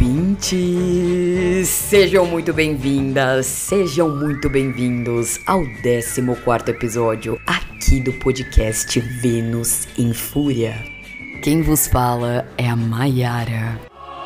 ouvintes! Sejam muito bem-vindas, sejam muito bem-vindos ao 14º episódio aqui do podcast Vênus em Fúria. Quem vos fala é a Maiara.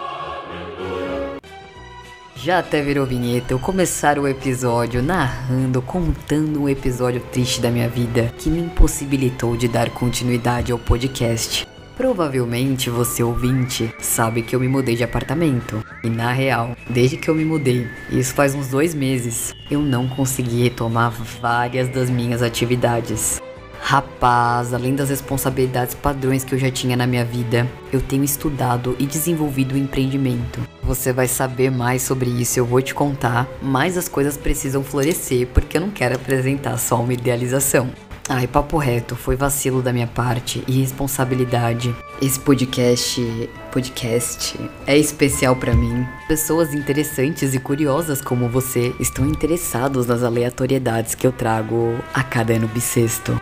Já até virou vinheta eu começar o episódio narrando, contando um episódio triste da minha vida que me impossibilitou de dar continuidade ao podcast. Provavelmente você ouvinte sabe que eu me mudei de apartamento. E na real, desde que eu me mudei, isso faz uns 2 meses, eu não consegui retomar várias das minhas atividades. Rapaz, além das responsabilidades padrões que eu já tinha na minha vida, eu tenho estudado e desenvolvido um empreendimento. Você vai saber mais sobre isso, eu vou te contar, mas as coisas precisam florescer porque eu não quero apresentar só uma idealização. Ai, papo reto, foi vacilo da minha parte e responsabilidade. Esse podcast é especial pra mim. Pessoas interessantes e curiosas como você estão interessados nas aleatoriedades que eu trago a cada ano bissexto.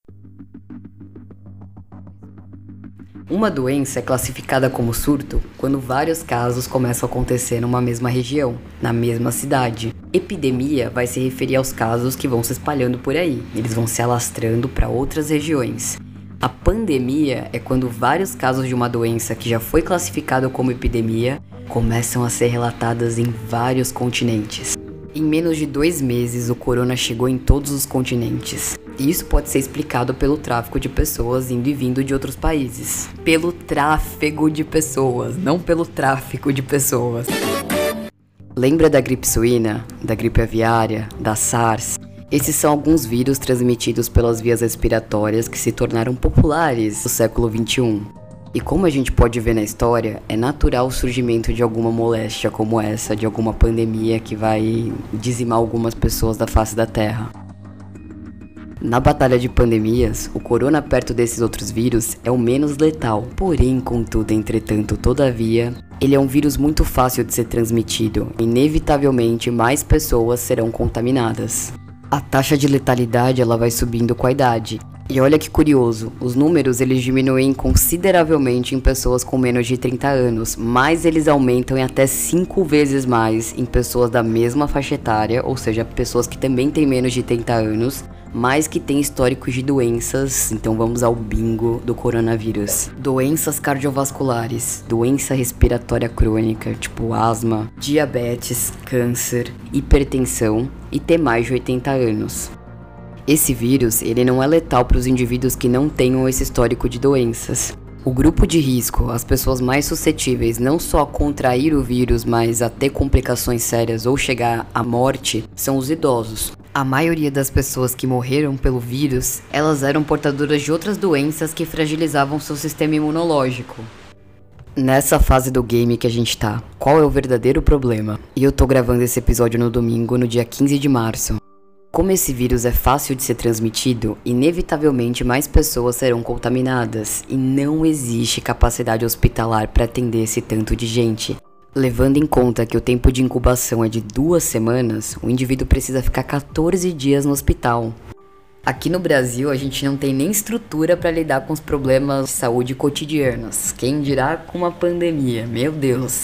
Uma doença é classificada como surto quando vários casos começam a acontecer numa mesma região, na mesma cidade. Epidemia vai se referir aos casos que vão se espalhando por aí, eles vão se alastrando para outras regiões. A pandemia é quando vários casos de uma doença que já foi classificada como epidemia começam a ser relatadas em vários continentes. Em menos de 2 meses, o corona chegou em todos os continentes. E isso pode ser explicado pelo tráfico de pessoas indo e vindo de outros países. Pelo tráfego de pessoas, não pelo tráfico de pessoas. Lembra da gripe suína, da gripe aviária, da SARS? Esses são alguns vírus transmitidos pelas vias respiratórias que se tornaram populares no século XXI. E como a gente pode ver na história, é natural o surgimento de alguma moléstia como essa, de alguma pandemia que vai dizimar algumas pessoas da face da Terra. Na batalha de pandemias, o corona perto desses outros vírus é o menos letal. Porém, contudo, entretanto, todavia, ele é um vírus muito fácil de ser transmitido. Inevitavelmente, mais pessoas serão contaminadas. A taxa de letalidade ela vai subindo com a idade. E olha que curioso, os números eles diminuem consideravelmente em pessoas com menos de 30 anos, mas eles aumentam em até 5 vezes mais em pessoas da mesma faixa etária, ou seja, pessoas que também têm menos de 30 anos, mas que têm históricos de doenças. Então vamos ao bingo do coronavírus. Doenças cardiovasculares, doença respiratória crônica, tipo asma, diabetes, câncer, hipertensão e ter mais de 80 anos. Esse vírus, ele não é letal para os indivíduos que não tenham esse histórico de doenças. O grupo de risco, as pessoas mais suscetíveis não só a contrair o vírus, mas a ter complicações sérias ou chegar à morte, são os idosos. A maioria das pessoas que morreram pelo vírus, elas eram portadoras de outras doenças que fragilizavam seu sistema imunológico. Nessa fase do game que a gente tá, qual é o verdadeiro problema? E eu tô gravando esse episódio no domingo, no dia 15 de março. Como esse vírus é fácil de ser transmitido, inevitavelmente mais pessoas serão contaminadas e não existe capacidade hospitalar para atender esse tanto de gente. Levando em conta que o tempo de incubação é de 2 semanas, o indivíduo precisa ficar 14 dias no hospital. Aqui no Brasil a gente não tem nem estrutura para lidar com os problemas de saúde cotidianos, quem dirá com uma pandemia, meu Deus.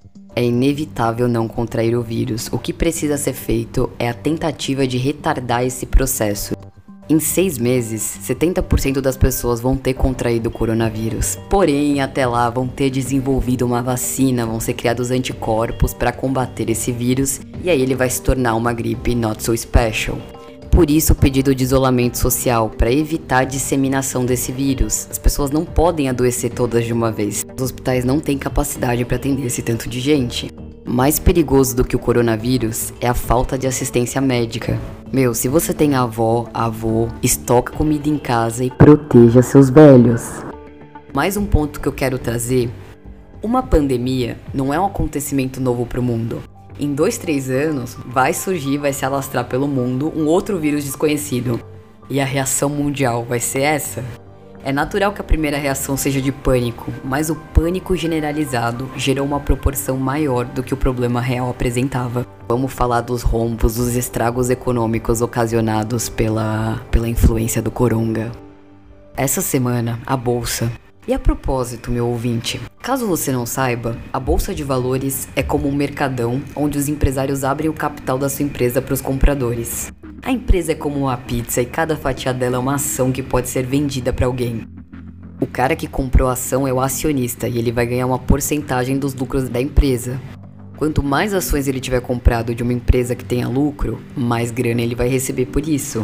É inevitável não contrair o vírus. O que precisa ser feito é a tentativa de retardar esse processo. Em 6 meses, 70% das pessoas vão ter contraído o coronavírus. Porém, até lá vão ter desenvolvido uma vacina, vão ser criados anticorpos para combater esse vírus e aí ele vai se tornar uma gripe not so special. Por isso o pedido de isolamento social, para evitar a disseminação desse vírus. As pessoas não podem adoecer todas de uma vez. Os hospitais não têm capacidade para atender esse tanto de gente. Mais perigoso do que o coronavírus é a falta de assistência médica. Meu, se você tem avó, avô, estoque comida em casa e proteja seus velhos. Mais um ponto que eu quero trazer. Uma pandemia não é um acontecimento novo para o mundo. Em 2, 3 anos, vai surgir, vai se alastrar pelo mundo um outro vírus desconhecido. E a reação mundial vai ser essa? É natural que a primeira reação seja de pânico, mas o pânico generalizado gerou uma proporção maior do que o problema real apresentava. Vamos falar dos rombos, dos estragos econômicos ocasionados pela influência do coronga. Essa semana, a bolsa E a propósito, meu ouvinte, caso você não saiba, a Bolsa de Valores é como um mercadão onde os empresários abrem o capital da sua empresa para os compradores. A empresa é como uma pizza e cada fatia dela é uma ação que pode ser vendida para alguém. O cara que comprou a ação é o acionista e ele vai ganhar uma porcentagem dos lucros da empresa. Quanto mais ações ele tiver comprado de uma empresa que tenha lucro, mais grana ele vai receber por isso.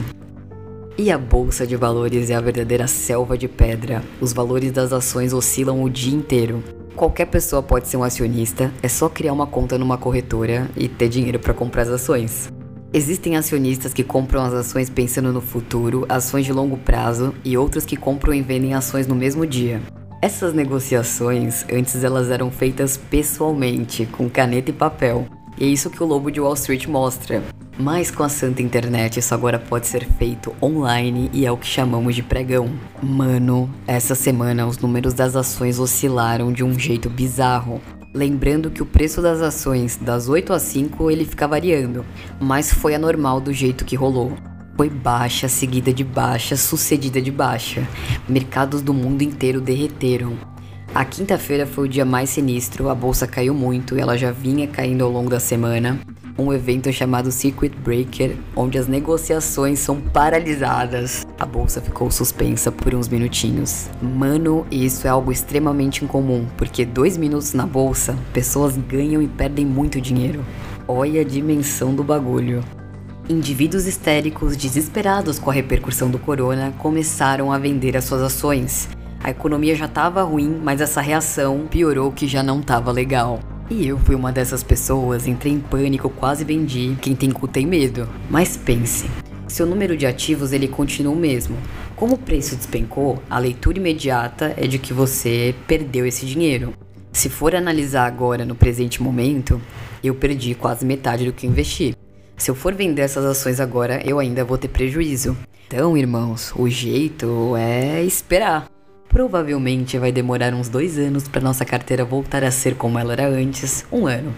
E a Bolsa de Valores é a verdadeira selva de pedra. Os valores das ações oscilam o dia inteiro. Qualquer pessoa pode ser um acionista, é só criar uma conta numa corretora e ter dinheiro para comprar as ações. Existem acionistas que compram as ações pensando no futuro, ações de longo prazo, e outros que compram e vendem ações no mesmo dia. Essas negociações, antes elas eram feitas pessoalmente, com caneta e papel. E é isso que o Lobo de Wall Street mostra. Mas com a santa internet isso agora pode ser feito online e é o que chamamos de pregão. Mano, essa semana os números das ações oscilaram de um jeito bizarro. Lembrando que o preço das ações das 8 às 5 ele fica variando, mas foi anormal do jeito que rolou. Foi baixa, seguida de baixa, sucedida de baixa. Mercados do mundo inteiro derreteram. A quinta-feira foi o dia mais sinistro, a bolsa caiu muito e ela já vinha caindo ao longo da semana. Um evento chamado Circuit Breaker, onde as negociações são paralisadas. A bolsa ficou suspensa por uns minutinhos. Mano, isso é algo extremamente incomum, porque 2 minutos na bolsa, pessoas ganham e perdem muito dinheiro. Olha a dimensão do bagulho. Indivíduos histéricos, desesperados com a repercussão do corona, começaram a vender as suas ações. A economia já estava ruim, mas essa reação piorou que já não estava legal. E eu fui uma dessas pessoas, entrei em pânico, quase vendi. Quem tem cu tem medo. Mas pense, seu número de ativos ele continua o mesmo. Como o preço despencou, a leitura imediata é de que você perdeu esse dinheiro. Se for analisar agora no presente momento, eu perdi quase metade do que investi. Se eu for vender essas ações agora, eu ainda vou ter prejuízo. Então, irmãos, o jeito é esperar. Provavelmente vai demorar uns 2 anos para nossa carteira voltar a ser como ela era antes, 1 ano.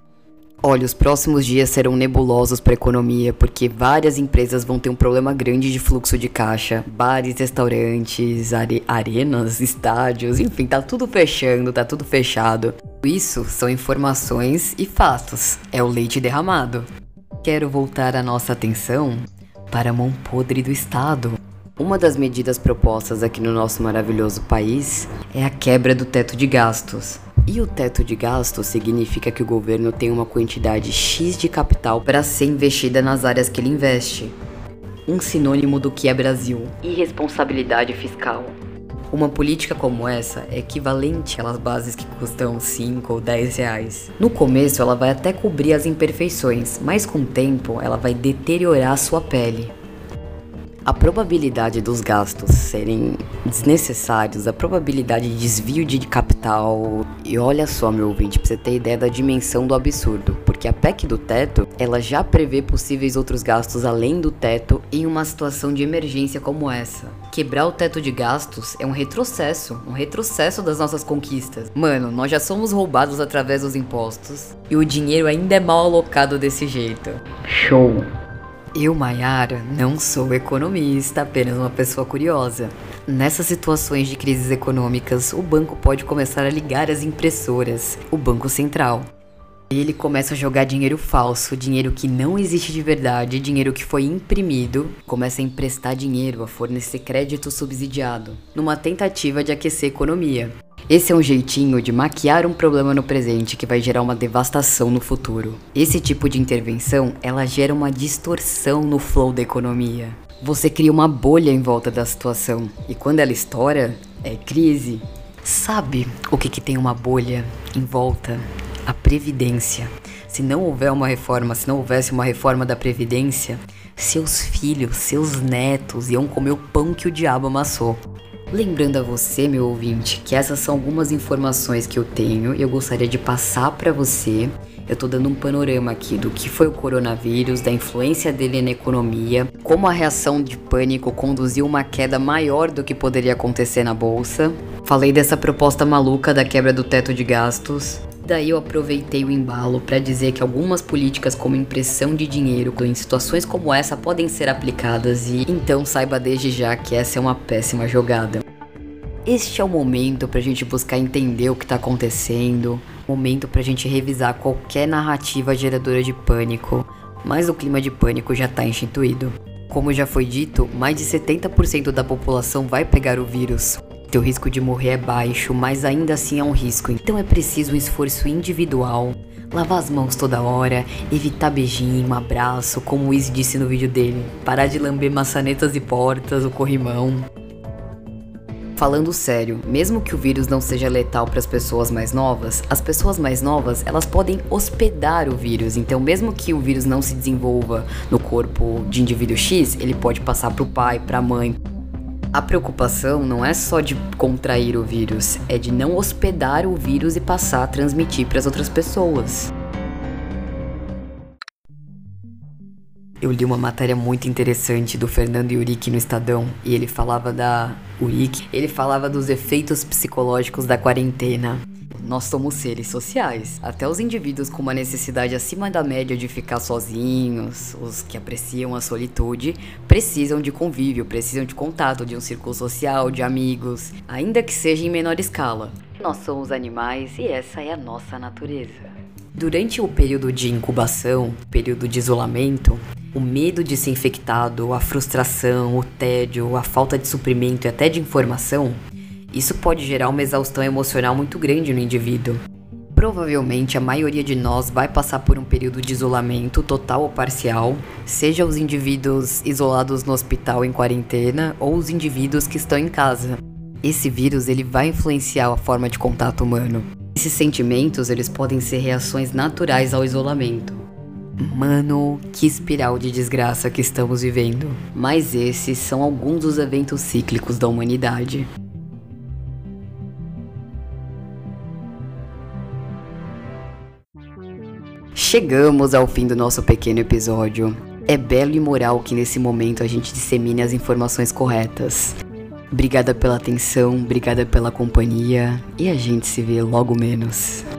Olha, os próximos dias serão nebulosos para a economia, porque várias empresas vão ter um problema grande de fluxo de caixa. Bares, restaurantes, arenas, estádios, enfim, tá tudo fechando, tá tudo fechado. Isso são informações e fatos, é o leite derramado. Quero voltar a nossa atenção para a mão podre do Estado. Uma das medidas propostas aqui no nosso maravilhoso país é a quebra do teto de gastos. E o teto de gastos significa que o governo tem uma quantidade X de capital para ser investida nas áreas que ele investe. Um sinônimo do que é Brasil: irresponsabilidade fiscal. Uma política como essa é equivalente às bases que custam 5 ou 10 reais. No começo ela vai até cobrir as imperfeições, mas com o tempo ela vai deteriorar a sua pele. A probabilidade dos gastos serem desnecessários, a probabilidade de desvio de capital... E olha só, meu ouvinte, pra você ter ideia da dimensão do absurdo, porque a PEC do teto, ela já prevê possíveis outros gastos além do teto em uma situação de emergência como essa. Quebrar o teto de gastos é um retrocesso das nossas conquistas. Mano, nós já somos roubados através dos impostos e o dinheiro ainda é mal alocado desse jeito. Show! Eu, Mayara, não sou economista, apenas uma pessoa curiosa. Nessas situações de crises econômicas, o banco pode começar a ligar as impressoras, o Banco Central. Ele começa a jogar dinheiro falso, dinheiro que não existe de verdade, dinheiro que foi imprimido, começa a emprestar dinheiro, a fornecer crédito subsidiado, numa tentativa de aquecer a economia. Esse é um jeitinho de maquiar um problema no presente que vai gerar uma devastação no futuro. Esse tipo de intervenção, ela gera uma distorção no flow da economia. Você cria uma bolha em volta da situação, e quando ela estoura, é crise. Sabe o que tem uma bolha em volta? A Previdência. Se não houver uma reforma, se não houvesse uma reforma da Previdência, seus filhos, seus netos iam comer o pão que o diabo amassou. Lembrando a você, meu ouvinte, que essas são algumas informações que eu tenho e eu gostaria de passar para você. Eu tô dando um panorama aqui do que foi o coronavírus, da influência dele na economia, como a reação de pânico conduziu uma queda maior do que poderia acontecer na bolsa. Falei dessa proposta maluca da quebra do teto de gastos. Daí eu aproveitei o embalo para dizer que algumas políticas como impressão de dinheiro em situações como essa podem ser aplicadas e então saiba desde já que essa é uma péssima jogada. Este é o momento pra gente buscar entender o que tá acontecendo, momento pra gente revisar qualquer narrativa geradora de pânico, mas o clima de pânico já tá instituído. Como já foi dito, mais de 70% da população vai pegar o vírus. Teu risco de morrer é baixo, mas ainda assim é um risco, então é preciso um esforço individual. Lavar as mãos toda hora, evitar beijinho, abraço, como o Izzy disse no vídeo dele. Parar de lamber maçanetas e portas, o corrimão. Falando sério, mesmo que o vírus não seja letal para as pessoas mais novas, as pessoas mais novas, elas podem hospedar o vírus. Então, mesmo que o vírus não se desenvolva no corpo de indivíduo X, ele pode passar para o pai, para a mãe. A preocupação não é só de contrair o vírus, é de não hospedar o vírus e passar a transmitir para as outras pessoas. Eu li uma matéria muito interessante do Fernando Uric no Estadão, e ele falava dos efeitos psicológicos da quarentena. Nós somos seres sociais. Até os indivíduos com uma necessidade acima da média de ficar sozinhos, os que apreciam a solitude, precisam de convívio, precisam de contato, de um círculo social, de amigos, ainda que seja em menor escala. Nós somos animais e essa é a nossa natureza. Durante o período de incubação, período de isolamento, o medo de ser infectado, a frustração, o tédio, a falta de suprimento e até de informação, isso pode gerar uma exaustão emocional muito grande no indivíduo. Provavelmente a maioria de nós vai passar por um período de isolamento total ou parcial, seja os indivíduos isolados no hospital em quarentena ou os indivíduos que estão em casa. Esse vírus ele vai influenciar a forma de contato humano. Esses sentimentos eles podem ser reações naturais ao isolamento. Mano, que espiral de desgraça que estamos vivendo. Mas esses são alguns dos eventos cíclicos da humanidade. Chegamos ao fim do nosso pequeno episódio. É belo e moral que nesse momento a gente dissemine as informações corretas. Obrigada pela atenção, obrigada pela companhia e a gente se vê logo menos.